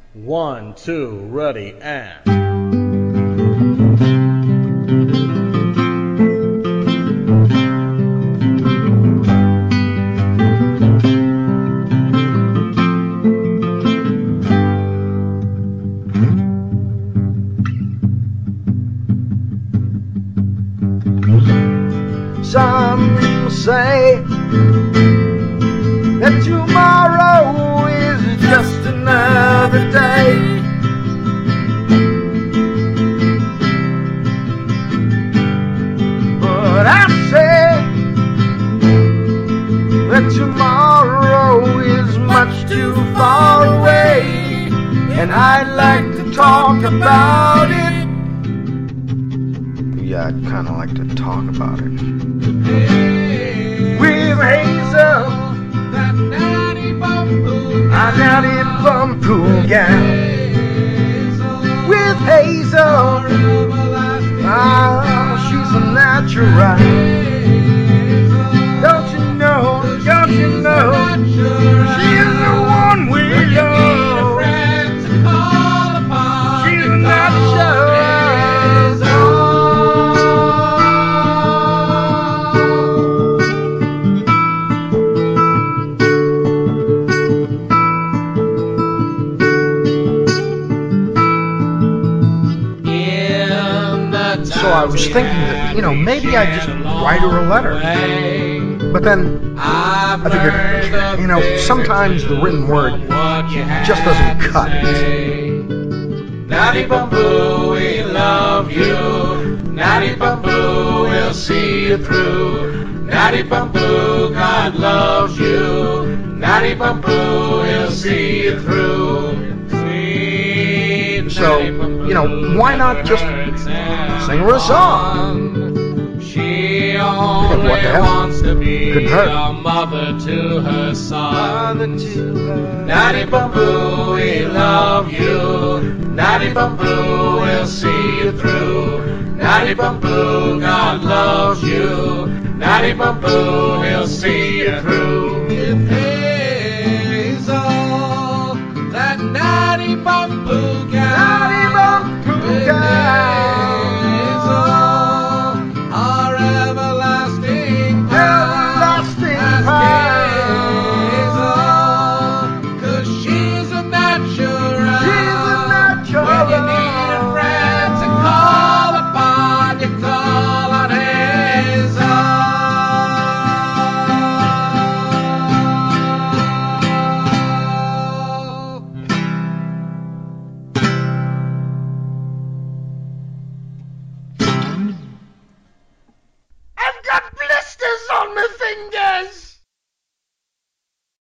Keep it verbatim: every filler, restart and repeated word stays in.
One, two, ready, and... Some say that tomorrow is just another day. But I say that tomorrow is much too far away, and I'd like to talk about it. Yeah, I'd kinda like to talk about it. With Hazel, that natty bum-poo, a natty bum-poo gal. With Hazel, ah, she's a natural. Don't you know, don't you know, she's the one we love. She's a natural. So I was thinking that, you know, maybe I'd just write her a letter. But then I figured, you know, sometimes the written word just doesn't cut. Natty Bum-Poo, we love you. Natty Bum-Poo, we'll see you through. Natty Bum-Poo, God loves you. Natty Bum-Poo, we'll see you through. So, you know, why not just sing her a song? She only What the hell? wants to be Couldn't hurt. a mother to her son. Natty Bum-Poo, we love you. Natty Bum-Poo, we'll see you through. Natty Bum-Poo, God loves you. Natty Bum-Poo, he'll see you through. With Hazel, that Natty Bum-Poo gal. Natty Bum-Poo gal. I've got blisters on my fingers!